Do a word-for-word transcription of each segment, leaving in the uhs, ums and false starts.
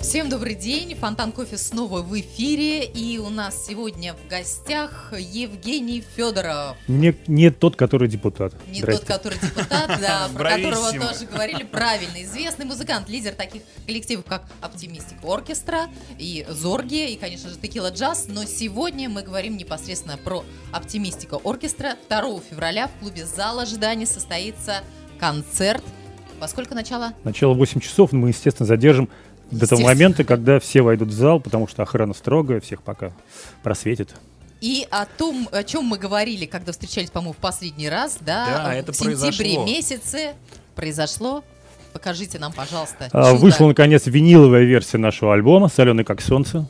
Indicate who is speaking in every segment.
Speaker 1: Всем добрый день, Фонтан Кофе снова в эфире, и у нас сегодня в гостях Евгений Федоров.
Speaker 2: Не, не тот, который депутат.
Speaker 1: Не
Speaker 2: Здрасте.
Speaker 1: тот, который депутат, да, про которого тоже говорили правильно. Известный музыкант, лидер таких коллективов, как Оптимистик Оркестра и Зорги, и, конечно же, Текила Джаз. Но сегодня мы говорим непосредственно про Оптимистика Оркестра. второго февраля в клубе «Зал ожидания» состоится концерт. Во сколько начало?
Speaker 2: Начало восемь часов, мы, естественно, задержим до того момента, когда все войдут в зал, потому что охрана строгая, всех пока просветит.
Speaker 1: И о том, о чем мы говорили, когда встречались, по-моему, в последний раз, да,
Speaker 3: да
Speaker 1: в
Speaker 3: это
Speaker 1: сентябре
Speaker 3: произошло.
Speaker 1: месяце произошло. Покажите нам, пожалуйста.
Speaker 2: А, вышла, наконец, виниловая версия нашего альбома «Соленый как солнце».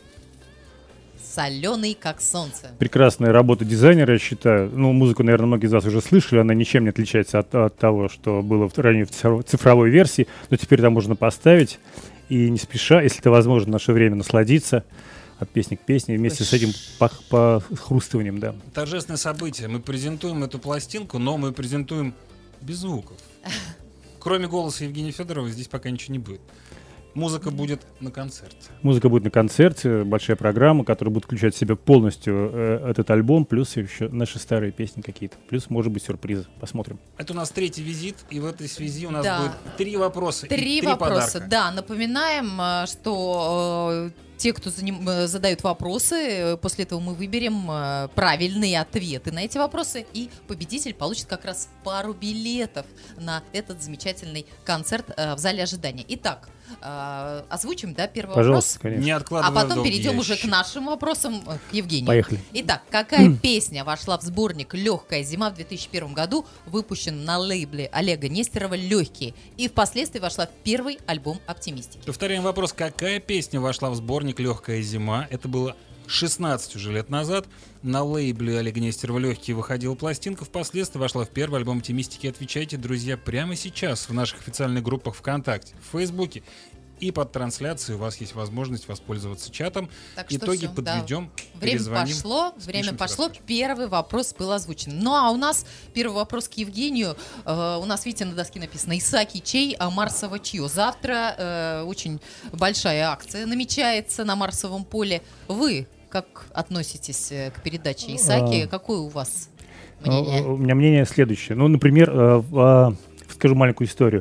Speaker 1: «Соленый как солнце».
Speaker 2: Прекрасная работа дизайнера, я считаю. Ну, музыку, наверное, многие из вас уже слышали. Она ничем не отличается от, от того, что было в, ранее в цифровой версии. Но теперь там можно поставить. И не спеша, если это возможно, в наше время насладиться от песни к песне, вместе с этим похрустыванием, да.
Speaker 3: Торжественное событие. Мы презентуем эту пластинку, но мы презентуем без звуков. Кроме голоса Евгения Федорова здесь пока ничего не будет. Музыка будет на концерте.
Speaker 2: Музыка будет на концерте, большая программа, которая будет включать в себя полностью э, этот альбом, плюс еще наши старые песни какие-то, плюс, может быть, сюрпризы. Посмотрим.
Speaker 3: Это у нас третий визит, и в этой связи у нас
Speaker 1: да.
Speaker 3: будет три вопроса.
Speaker 1: Три,
Speaker 3: и три
Speaker 1: вопроса,
Speaker 3: подарка.
Speaker 1: да. Напоминаем, что э, те, кто заним, задают вопросы, после этого мы выберем э, правильные ответы на эти вопросы, и победитель получит как раз пару билетов на этот замечательный концерт э, в зале ожидания. Итак, э, озвучим, да, первый
Speaker 2: Пожалуйста,
Speaker 1: вопрос?
Speaker 2: конечно.
Speaker 3: Не
Speaker 1: А
Speaker 3: откладывая
Speaker 1: потом перейдем
Speaker 3: ящик.
Speaker 1: уже к нашим вопросам, к Евгению.
Speaker 2: Поехали.
Speaker 1: Итак, какая песня вошла в сборник «Легкая зима» в две тысячи первом году, выпущен на лейбле Олега Нестерова «Легкие», и впоследствии вошла в первый альбом «Оптимистики»?
Speaker 3: Повторяем вопрос. Какая песня вошла в сборник «Легкая зима»? Это было шестнадцать уже лет назад. На лейбле Олега Нестерова «Легкие» выходила пластинка. Впоследствии вошла в первый альбом «Оптимистики». Отвечайте, друзья, прямо сейчас в наших официальных группах ВКонтакте, в Фейсбуке. И под трансляцией у вас есть возможность воспользоваться чатом.
Speaker 1: Так что
Speaker 3: Итоги
Speaker 1: всё,
Speaker 3: подведем,
Speaker 1: да. Время пошло, время пошло, первый вопрос был озвучен. Ну а у нас первый вопрос к Евгению. Э, у нас, видите, на доске написано «Исаки чей, а Марсово чье». Завтра э, очень большая акция намечается на Марсовом поле. Вы как относитесь к передаче «Исаки»?
Speaker 2: А...
Speaker 1: Какое у вас мнение?
Speaker 2: У меня мнение следующее. Ну, например, э, э, скажу маленькую историю.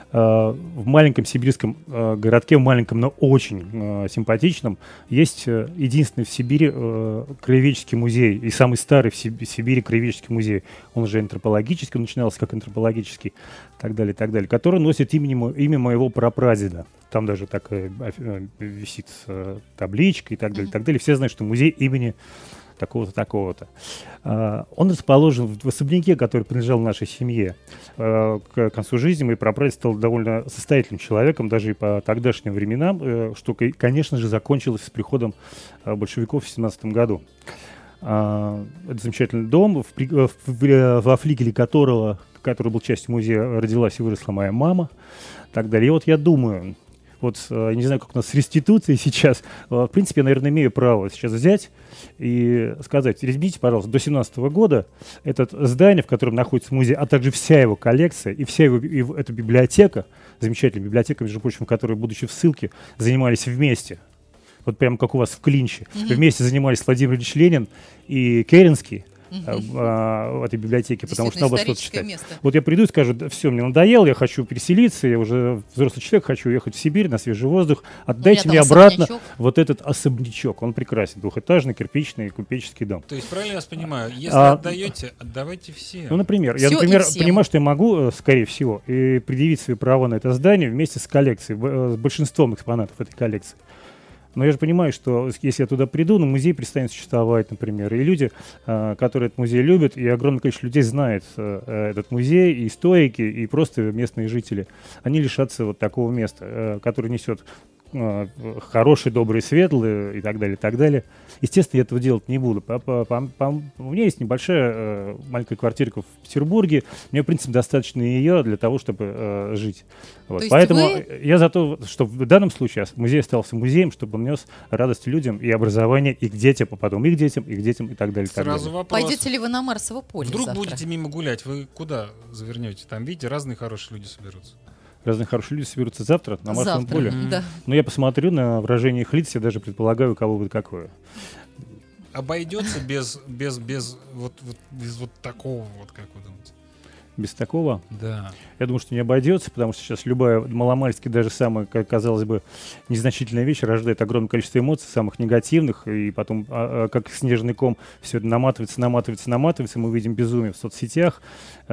Speaker 2: В маленьком сибирском э, городке, в маленьком, но очень э, симпатичном, есть э, единственный в Сибири э, краеведческий музей, и самый старый в Сиб- Сибири краеведческий музей. Он уже антропологический, он начинался как антропологический, и так далее, и так далее, который носит имя, мо- имя моего прапрадеда. Там даже такая э, висит э, табличка и так далее, и так далее. Все знают, что музей имени такого-то, такого-то. Uh, он расположен в особняке, который принадлежал нашей семье. Uh, к концу жизни мой прапрадед стал довольно состоятельным человеком, даже и по тогдашним временам, uh, что, конечно же, закончилось с приходом uh, большевиков в семнадцатом году. Uh, это замечательный дом, в, в, в, во флигеле которого, который был частью музея, родилась и выросла моя мама. И так далее. И вот я думаю, вот, я не знаю, как у нас с реституцией сейчас, в принципе, я, наверное, имею право сейчас взять и сказать: резьмите, пожалуйста, до семнадцатого года это здание, в котором находится музей, а также вся его коллекция и вся его, и эта библиотека, замечательная библиотека, между прочим, в которой, будучи в ссылке, занимались вместе. Вот прямо как у вас в клинче. Mm-hmm. Вместе занимались Владимир Ильич Ленин и Керенский. Uh-huh. а, в этой библиотеке, потому что надо что-то читать. Место. Вот я приду и скажу: да, все, мне надоело, я хочу переселиться, я уже взрослый человек, хочу ехать в Сибирь на свежий воздух, отдайте мне обратно особнячок. Вот этот особнячок. Он прекрасен, двухэтажный, кирпичный, купеческий дом.
Speaker 3: То есть, правильно я вас понимаю, если
Speaker 2: а,
Speaker 3: отдаете, отдавайте все.
Speaker 2: Ну, например,
Speaker 1: все
Speaker 2: я, например, понимаю, что я могу, скорее всего, и предъявить свои права на это здание вместе с коллекцией, с большинством экспонатов этой коллекции. Но я же понимаю, что если я туда приду, ну, музей перестанет существовать, например. И люди, э, которые этот музей любят, и огромное количество людей знает э, этот музей, и историки, и просто местные жители, они лишатся вот такого места, э, которое несет э, хороший, добрый, светлый и так далее, и так далее. Естественно, я этого делать не буду. По, по, по, по, у меня есть небольшая э, маленькая квартирка в Петербурге. Мне, в принципе, достаточно ее для того, чтобы э, жить. Вот. Поэтому вы... я за то, что в данном случае музей остался музеем, чтобы он нес радость людям и образование и к детям, а потом и к детям, и к детям, и так далее.
Speaker 3: Сразу
Speaker 2: так далее.
Speaker 3: вопрос.
Speaker 1: Пойдете ли вы на Марсово поле
Speaker 3: Вдруг
Speaker 1: завтра?
Speaker 3: Будете мимо гулять, вы куда завернете? Там, видите, разные хорошие люди соберутся.
Speaker 2: разные хорошие люди соберутся завтра на Марсовом
Speaker 1: Завтра,
Speaker 2: поле.
Speaker 1: да.
Speaker 2: Но я посмотрю на выражение их лиц, я даже предполагаю, у кого будет какое.
Speaker 3: Обойдется без, без, без, вот, вот, без вот такого, вот как вы думаете?
Speaker 2: Без такого?
Speaker 3: Да.
Speaker 2: Я думаю, что не обойдется, потому что сейчас любая маломальски, даже самая, как казалось бы, незначительная вещь рождает огромное количество эмоций, самых негативных, и потом, а, а, как снежный ком, все это наматывается, наматывается, наматывается. Мы видим безумие в соцсетях, э,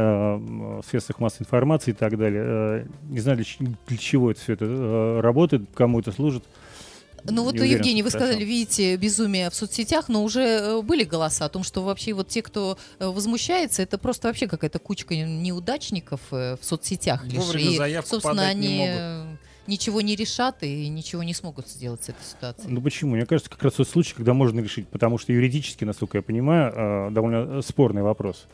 Speaker 2: в средствах массовой информации и так далее. Э, не знаю, для, для чего это все это э, работает, кому это служит.
Speaker 1: Ну вот,
Speaker 2: Не уверен,
Speaker 1: Евгений,
Speaker 2: что
Speaker 1: вы сказали,
Speaker 2: хорошо.
Speaker 1: видите безумие в соцсетях, но уже э, были голоса о том, что вообще вот те, кто э, возмущается, это просто вообще какая-то кучка неудачников э, в соцсетях. лишь.
Speaker 3: Вовремя
Speaker 1: И,
Speaker 3: заявку
Speaker 1: собственно,
Speaker 3: подать не
Speaker 1: они
Speaker 3: могут.
Speaker 1: э, ничего не решат и ничего не смогут сделать с этой ситуацией.
Speaker 2: Ну почему? Мне кажется, как раз тот случай, когда можно решить, потому что юридически, насколько я понимаю, э, довольно спорный вопрос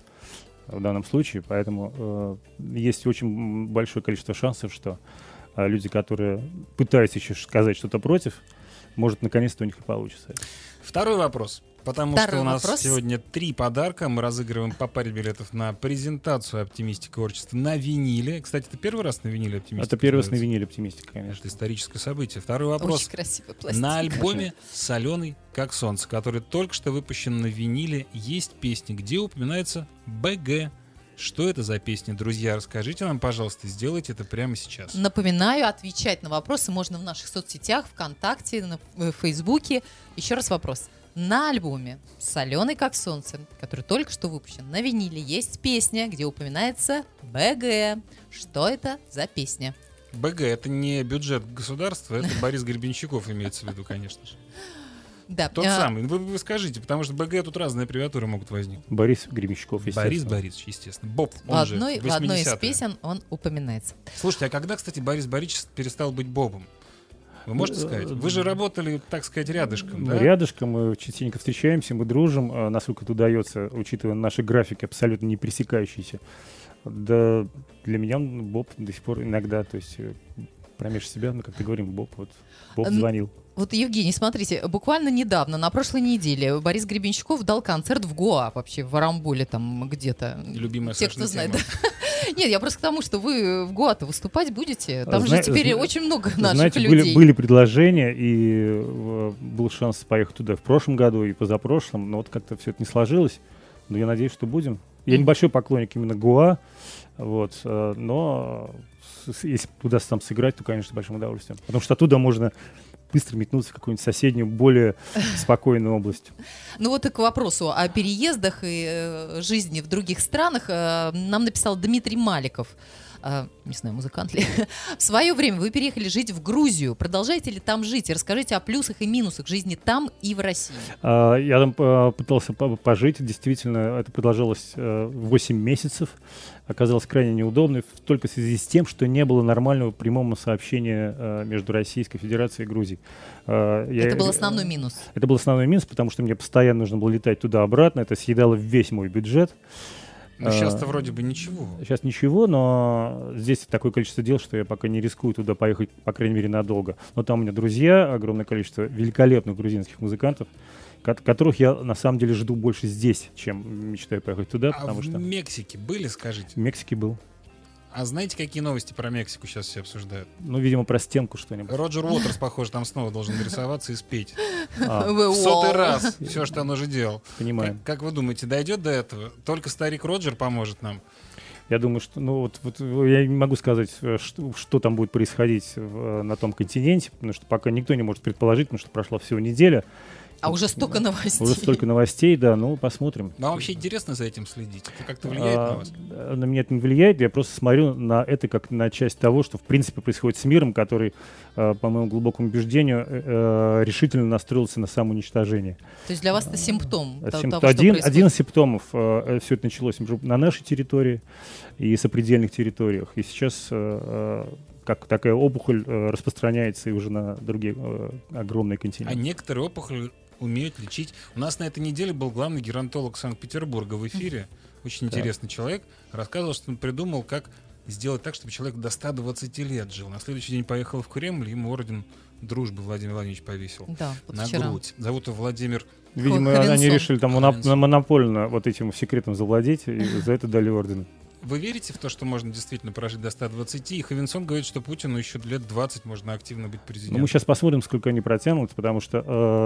Speaker 2: в данном случае, поэтому э, есть очень большое количество шансов, что э, люди, которые пытаются еще сказать что-то против, может, наконец-то у них и получится.
Speaker 3: Второй вопрос. Потому
Speaker 1: Второй
Speaker 3: что у нас
Speaker 1: вопрос.
Speaker 3: сегодня три подарка. Мы разыгрываем по паре билетов на презентацию «Оптимистика Орчества» на виниле. Кстати, это первый раз на виниле «Оптимистика»?
Speaker 2: Это первый раз на
Speaker 3: появляется?
Speaker 2: виниле «Оптимистика», конечно.
Speaker 3: Это историческое событие. Второй вопрос.
Speaker 1: Очень красивая пластинка.
Speaker 3: На альбоме «Соленый как солнце», который только что выпущен на виниле, есть песни, где упоминается БГ. Что это за песня? Друзья, расскажите нам, пожалуйста, сделайте это прямо сейчас.
Speaker 1: Напоминаю, отвечать на вопросы можно в наших соцсетях, ВКонтакте, на в Фейсбуке. Еще раз вопрос. На альбоме «Соленый как солнце», который только что выпущен на виниле, есть песня, где упоминается БГ. Что это за песня?
Speaker 3: БГ — это не бюджет государства, это Борис Гребенщиков имеется в виду, конечно же.
Speaker 1: Да.
Speaker 3: Тот
Speaker 1: а,
Speaker 3: самый. Вы, вы скажите, потому что БГ тут разные аббревиатуры могут возникнуть.
Speaker 2: Борис Гребенщиков, естественно.
Speaker 3: Борис Борисович, естественно. Боб,
Speaker 1: В
Speaker 3: он же
Speaker 1: одной, в одной из
Speaker 3: восьмидесятые.
Speaker 1: песен он упоминается.
Speaker 3: Слушайте, а когда, кстати, Борис Борисович перестал быть Бобом? Вы можете сказать? Вы же работали, так сказать, рядышком,
Speaker 2: Мы
Speaker 3: да?
Speaker 2: рядышком, мы частенько встречаемся, мы дружим, а, насколько это удается, учитывая наши графики абсолютно не пересекающиеся. Да, для меня он Боб до сих пор иногда, то есть э, промеж себя, ну, как ты говорим, Боб, вот, Боб
Speaker 1: Н-
Speaker 2: звонил.
Speaker 1: Вот, Евгений, смотрите, буквально недавно, на прошлой неделе, Борис Гребенщиков дал концерт в Гоа, вообще в Арамболе там где-то.
Speaker 3: Любимая
Speaker 1: Те,
Speaker 3: Сашина
Speaker 1: кто знает.
Speaker 3: тема.
Speaker 1: Нет, я просто к тому, что вы в Гоа-то выступать будете. Там
Speaker 2: Зна-
Speaker 1: же теперь
Speaker 2: зна-
Speaker 1: очень много наших
Speaker 2: Знаете,
Speaker 1: людей.
Speaker 2: были, были предложения, и э, был шанс поехать туда в прошлом году и позапрошлом, но вот как-то все это не сложилось. Но я надеюсь, что будем. Я
Speaker 1: Мгм.
Speaker 2: небольшой поклонник именно Гоа, вот, э, но с- с- если удастся там сыграть, то, конечно, с большим удовольствием. Потому что оттуда можно быстро метнуться в какую-нибудь соседнюю, более спокойную область.
Speaker 1: Ну вот и к вопросу о переездах и э, жизни в других странах э, нам написал Дмитрий Маликов. Э, не знаю, музыкант ли. В свое время вы переехали жить в Грузию. Продолжаете ли там жить? И расскажите о плюсах и минусах жизни там и в России.
Speaker 2: А, Я там а, пытался по- пожить, действительно, это продолжалось а, восемь месяцев, оказалось крайне неудобно, в- только в связи с тем, что не было нормального прямого сообщения а, между Российской Федерацией и Грузией. А, я-
Speaker 1: Это был основной минус.
Speaker 2: Это был основной минус, потому что мне постоянно нужно было летать туда-обратно, это съедало весь мой бюджет.
Speaker 3: Ну, сейчас-то вроде бы ничего.
Speaker 2: Сейчас ничего, но здесь такое количество дел, что я пока не рискую туда поехать, по крайней мере, надолго. Но там у меня друзья, огромное количество великолепных грузинских музыкантов, ко- которых я на самом деле жду больше здесь, чем мечтаю поехать туда,
Speaker 3: А
Speaker 2: потому
Speaker 3: в
Speaker 2: что
Speaker 3: Мексике были, скажите?
Speaker 2: в Мексике был.
Speaker 3: А знаете, какие новости про Мексику сейчас все обсуждают?
Speaker 2: Ну, видимо, про стенку что-нибудь.
Speaker 3: Роджер Уотерс, похоже, там снова должен нарисоваться и спеть.
Speaker 2: А,
Speaker 1: Вы-
Speaker 3: В сотый
Speaker 1: Вау.
Speaker 3: раз все, что он уже делал.
Speaker 2: понимаю.
Speaker 3: Как, как вы думаете, дойдет до этого? Только старик Роджер поможет нам?
Speaker 2: Я думаю, что, ну, вот, вот я не могу сказать, э, что, что там будет происходить в- на том континенте, потому что пока никто не может предположить, потому что прошла всего неделя.
Speaker 1: А уже столько новостей.
Speaker 2: Уже столько новостей, да, ну, посмотрим.
Speaker 3: Вам вообще интересно за этим следить? Это как-то влияет
Speaker 2: А,
Speaker 3: на вас?
Speaker 2: э, На меня это не влияет, я просто смотрю на это как на часть того, что в принципе происходит с миром, который, э, по моему глубокому убеждению, э, э, решительно настроился на самоуничтожение.
Speaker 1: То есть для вас это симптом
Speaker 2: Это
Speaker 1: то-
Speaker 2: сим-
Speaker 1: того,
Speaker 2: один,
Speaker 1: что
Speaker 2: один из
Speaker 1: происходит.
Speaker 2: симптомов, э, все это началось уже на нашей территории и сопредельных территориях. И сейчас э, э, как такая опухоль э, распространяется и уже на другие э, огромные
Speaker 3: А
Speaker 2: континенты.
Speaker 3: некоторые опухоли умеют лечить. У нас на этой неделе был главный геронтолог Санкт-Петербурга в эфире. Очень
Speaker 2: Так.
Speaker 3: интересный человек. Рассказывал, что он придумал, как сделать так, чтобы человек до ста двадцати лет жил. На следующий день поехал в Кремль, ему орден дружбы Владимир Владимирович повесил.
Speaker 1: Да, вот
Speaker 3: На
Speaker 1: вчера.
Speaker 3: грудь. Зовут его Владимир.
Speaker 2: Видимо,
Speaker 1: Ховенсон.
Speaker 2: они решили там моноп-
Speaker 3: Ховенсон.
Speaker 2: монопольно вот этим секретом завладеть, и за это дали орден.
Speaker 3: Вы верите в то, что можно действительно прожить до ста двадцати? И Хавенсон говорит, что Путину еще лет двадцать можно активно быть президентом.
Speaker 2: Ну, мы сейчас посмотрим, сколько они протянут, потому что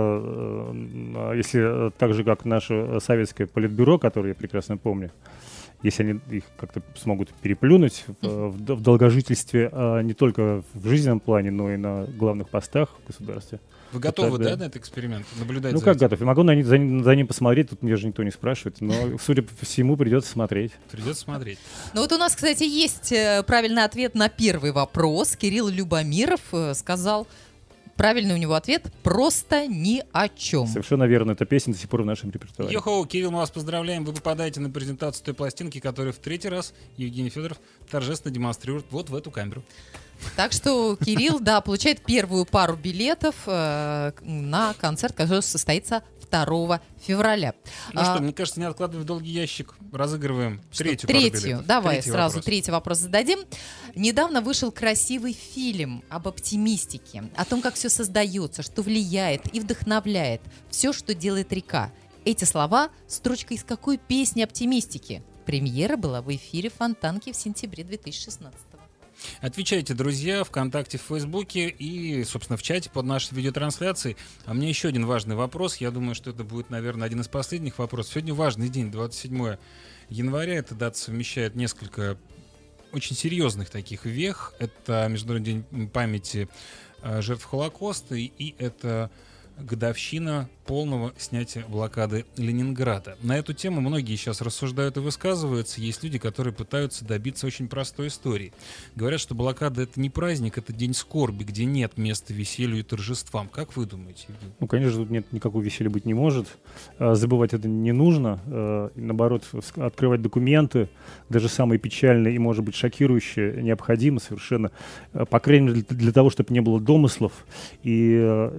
Speaker 2: э, э, если так же, как наше советское политбюро, которое я прекрасно помню, если они их как-то смогут переплюнуть в, в, в долгожительстве а не только в жизненном плане, но и на главных постах в государстве.
Speaker 3: Вы готовы,
Speaker 2: тогда...
Speaker 3: да, на этот эксперимент? Наблюдать
Speaker 2: ну,
Speaker 3: за
Speaker 2: как
Speaker 3: этим?
Speaker 2: готов? Я могу на, за, за ним посмотреть, тут меня же никто не спрашивает, но, судя по всему, придется смотреть.
Speaker 3: Придется смотреть.
Speaker 1: Ну вот у нас, кстати, есть правильный ответ на первый вопрос. Кирилл Любомиров сказал... Правильный у него ответ — просто ни о чем.
Speaker 2: Совершенно верно. Эта песня до сих пор в нашем репертуаре.
Speaker 3: Йо-хоу, Кирилл, мы вас поздравляем. Вы попадаете на презентацию той пластинки, которую в третий раз Евгений Федоров торжественно демонстрирует вот в эту камеру.
Speaker 1: Так что Кирилл, да, получает первую пару билетов э, на концерт, который состоится второго февраля.
Speaker 3: Ну а, что, мне кажется, не откладывая в долгий ящик, разыгрываем
Speaker 1: что,
Speaker 3: третью
Speaker 1: третью,
Speaker 3: пару билетов.
Speaker 1: Давай
Speaker 3: третий
Speaker 1: сразу
Speaker 3: вопрос.
Speaker 1: третий вопрос зададим. Недавно вышел красивый фильм об оптимистике, о том, как все создается, что влияет и вдохновляет. Все, что делает река. Эти слова — строчка из какой песни оптимистики? Премьера была в эфире Фонтанки в сентябре две тысячи шестнадцатого.
Speaker 3: Отвечайте, друзья, ВКонтакте, в Фейсбуке и, собственно, в чате под нашей видеотрансляцией. А мне еще один важный вопрос. Я думаю, что это будет, наверное, один из последних вопросов. Сегодня важный день, двадцать седьмое января. Эта дата совмещает несколько очень серьезных таких вех. Это Международный день памяти жертв Холокоста, и это годовщина полного снятия блокады Ленинграда. На эту тему многие сейчас рассуждают и высказываются. Есть люди, которые пытаются добиться очень простой истории. Говорят, что блокада — это не праздник, это день скорби, где нет места веселью и торжествам. Как вы думаете, Евгений?
Speaker 2: Ну, конечно, тут нет никакого веселья быть не может. Забывать это не нужно. Наоборот, открывать документы, даже самые печальные и, может быть, шокирующие, необходимо совершенно. По крайней мере, для того, чтобы не было домыслов. И,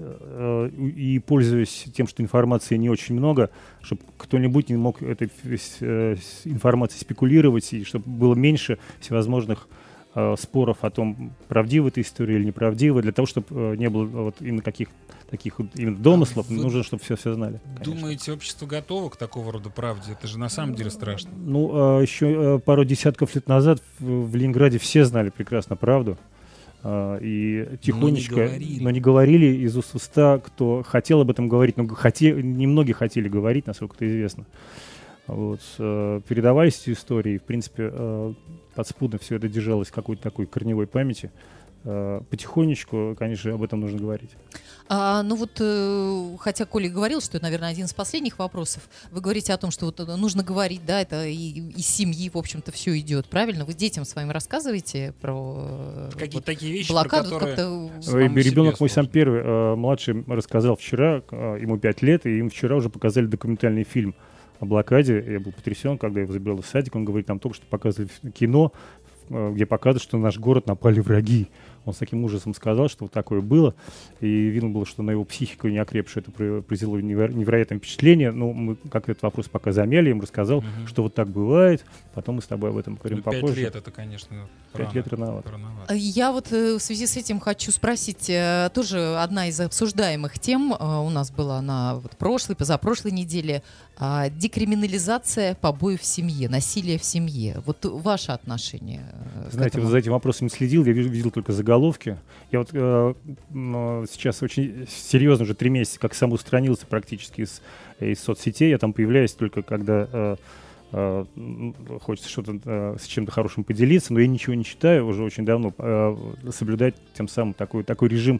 Speaker 2: и пользуясь тем, что информации не очень много, чтобы кто-нибудь не мог этой информацией спекулировать, и чтобы было меньше всевозможных э, споров о том, правдива эта история или неправдива. Для того, чтобы э, не было вот именно каких таких вот именно домыслов, а нужно, чтобы все все знали. Конечно.
Speaker 3: Думаете, общество готово к такого рода правде? Это же на самом деле страшно.
Speaker 2: Ну, э, еще э, пару десятков лет назад в, в Ленинграде все знали прекрасно правду. И тихонечко,
Speaker 3: но не говорили,
Speaker 2: но не говорили из уст в уста, кто хотел об этом говорить, но хоте, немногие хотели говорить, насколько это известно. Вот. Передавались эти истории, в принципе, подспудно все это держалось в какой-то такой корневой памяти. Потихонечку, конечно, об этом нужно говорить.
Speaker 1: А, ну вот, э, хотя Коля говорил, что это, наверное, один из последних вопросов, вы говорите о том, что вот нужно говорить, да, это и, из семьи, в общем-то, все идет, правильно? Вы детям своим рассказываете про
Speaker 3: какие-то
Speaker 1: вот,
Speaker 3: такие вещи,
Speaker 1: блокаду,
Speaker 3: про которые...
Speaker 2: Ребенок мой сам первый, э, младший, рассказал вчера, э, ему пять лет, и им вчера уже показали документальный фильм о блокаде. Я был потрясен, когда я его забирал из садика, он говорит, там только что показывали кино, где показывают, что на наш город напали враги. Он с таким ужасом сказал, что вот такое было. И видно было, что на его психику не окрепшую это произвело неверо- невероятное впечатление. Но мы как этот вопрос пока замяли, я ему рассказал,
Speaker 3: Мгм.
Speaker 2: что вот так бывает. Потом мы с тобой об этом поговорим
Speaker 3: Ну, пять
Speaker 2: попозже.
Speaker 3: лет это, конечно,
Speaker 2: Пять
Speaker 3: рано,
Speaker 2: лет рановато.
Speaker 3: рановато.
Speaker 1: Я вот э, в связи с этим хочу спросить, э, тоже одна из обсуждаемых тем э, у нас была на вот, прошлой, позапрошлой неделе, э, декриминализация побоев в семье, насилие в семье. Вот ваше отношение э, к
Speaker 2: Знаете,
Speaker 1: этому?
Speaker 2: вот за этим вопросом не следил, я видел, видел только заголовки. Я вот э, м, сейчас очень серьезно, уже три месяца, как самоустранился практически из, из соцсетей. Я там появляюсь только когда э, э, хочется что-то э, с чем-то хорошим поделиться, но я ничего не читаю уже очень давно. Э, соблюдать тем самым такой, такой режим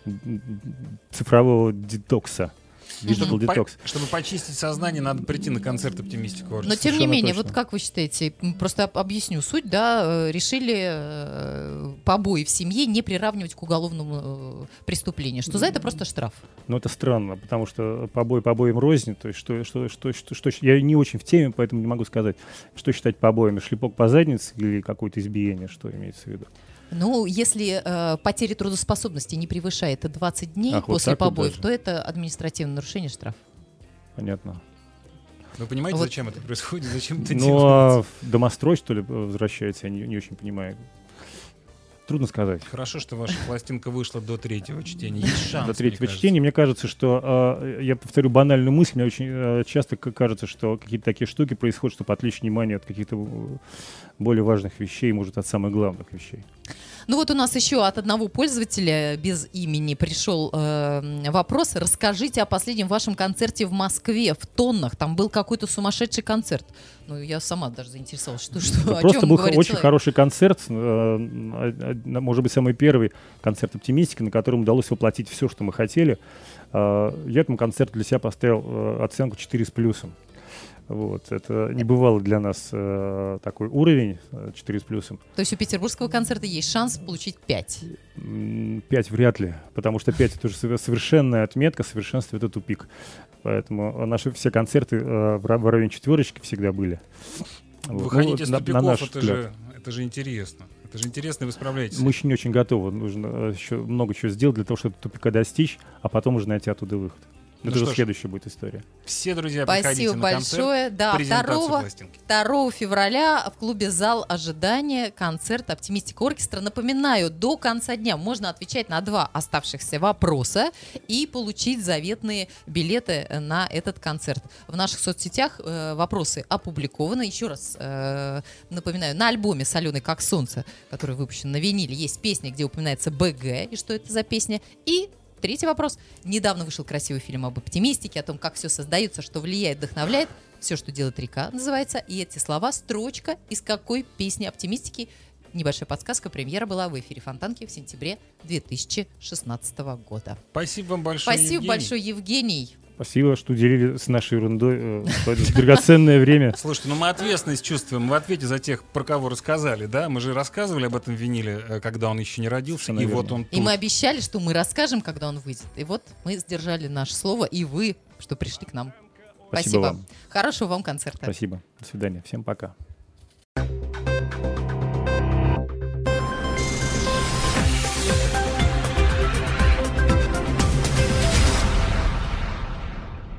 Speaker 2: цифрового детокса. Digital
Speaker 3: Чтобы,
Speaker 2: detox.
Speaker 3: по- чтобы почистить сознание, надо прийти на концерт Optimistic Orchestra.
Speaker 1: Но тем не
Speaker 2: Совершенно
Speaker 1: менее,
Speaker 2: точно.
Speaker 1: вот как вы считаете, м, просто об- объясню суть, да, э, решили э, побои в семье не приравнивать к уголовному э, преступлению, что за это просто штраф.
Speaker 2: Ну, это странно, потому что побои побоям рознь. То есть, что, что, что, что, что, я не очень в теме, поэтому не могу сказать, что считать побоями. Шлепок по заднице или какое-то избиение, что имеется в виду.
Speaker 1: Ну, если э, потеря трудоспособности не превышает двадцать дней
Speaker 2: Ах, вот
Speaker 1: после
Speaker 2: так вот
Speaker 1: побоев,
Speaker 2: даже.
Speaker 1: то это административное нарушение, штраф.
Speaker 2: Понятно.
Speaker 3: Вы понимаете,
Speaker 1: Вот.
Speaker 3: зачем это происходит? Зачем это
Speaker 2: Ну, а
Speaker 3: делается?
Speaker 2: домострой, что ли, возвращается, я не, не очень понимаю. Трудно сказать.
Speaker 3: Хорошо, что ваша пластинка вышла до третьего чтения. Есть шанс,
Speaker 2: До третьего
Speaker 3: мне
Speaker 2: чтения. Мне кажется, что, э, я повторю банальную мысль, мне очень э, часто к- кажется, что какие-то такие штуки происходят, чтобы отвлечь внимание от каких-то э, более важных вещей, может, от самых главных вещей.
Speaker 1: Ну вот у нас еще от одного пользователя без имени пришел э, вопрос. Расскажите о последнем вашем концерте в Москве, в Тоннах. Там был какой-то сумасшедший концерт. Ну, я сама даже заинтересовалась, что, что о
Speaker 2: Просто
Speaker 1: чем
Speaker 2: был
Speaker 1: говорит
Speaker 2: очень
Speaker 1: человек.
Speaker 2: хороший концерт, э, э, э, может быть, самый первый концерт «Оптимистики», на котором удалось воплотить все, что мы хотели. Э, Я этому концерту для себя поставил э, оценку четыре с плюсом. Вот. Это не бывало для нас э, такой уровень, э, четыре с плюсом.
Speaker 1: То есть у петербургского концерта есть шанс получить пять.
Speaker 2: М, пять вряд ли, потому что пять это уже сове- совершенная отметка, совершенство — это тупик. Поэтому наши все концерты э, в ра- в районе четверочки всегда были. Вот.
Speaker 3: Выходить
Speaker 2: Ну,
Speaker 3: из
Speaker 2: на- на
Speaker 3: тупиков,
Speaker 2: наш
Speaker 3: это,
Speaker 2: взгляд.
Speaker 3: же, это же интересно. Это же интересно, и вы справляетесь.
Speaker 2: Мы еще не очень готовы. Нужно э, еще много чего сделать для того, чтобы тупика достичь, а потом уже найти оттуда выход.
Speaker 3: Ну
Speaker 2: Это
Speaker 3: что
Speaker 2: уже
Speaker 3: ж.
Speaker 2: следующая будет история.
Speaker 3: Все, друзья, приходите
Speaker 1: Спасибо
Speaker 3: на концерт.
Speaker 1: большое. Да,
Speaker 3: презентацию
Speaker 1: второго,
Speaker 3: пластинки.
Speaker 1: второго февраля в клубе «Зал ожидания» концерт «Оптимистик Оркестра». Напоминаю, до конца дня можно отвечать на два оставшихся вопроса и получить заветные билеты на этот концерт. В наших соцсетях э, вопросы опубликованы. Еще раз э, напоминаю, на альбоме «Соленый как солнце», который выпущен на виниле, есть песня, где упоминается БГ и что это за песня. И третий вопрос. Недавно вышел красивый фильм об оптимистике, о том, как все создается, что влияет, вдохновляет. «Все, что делает река» называется. И эти слова — строчка из какой песни оптимистики. Небольшая подсказка. Премьера была в эфире Фонтанки в сентябре две тысячи шестнадцатого года.
Speaker 3: Спасибо вам большое,
Speaker 1: Спасибо
Speaker 3: Евгений.
Speaker 1: большое, Евгений.
Speaker 2: Спасибо, что уделили с нашей ерундой э, свое драгоценное время.
Speaker 3: Слушайте, ну мы ответственность чувствуем, мы в ответе за тех, про кого рассказали, да? Мы же рассказывали об этом винире, э, когда он еще не родился,
Speaker 2: Совершенно
Speaker 3: и
Speaker 2: верно.
Speaker 3: вот он
Speaker 1: И
Speaker 3: тут.
Speaker 1: мы обещали, что мы расскажем, когда он выйдет. И вот мы сдержали наше слово, и вы, что пришли к нам.
Speaker 2: Спасибо вам.
Speaker 1: Хорошего вам концерта.
Speaker 2: Спасибо. До свидания. Всем пока.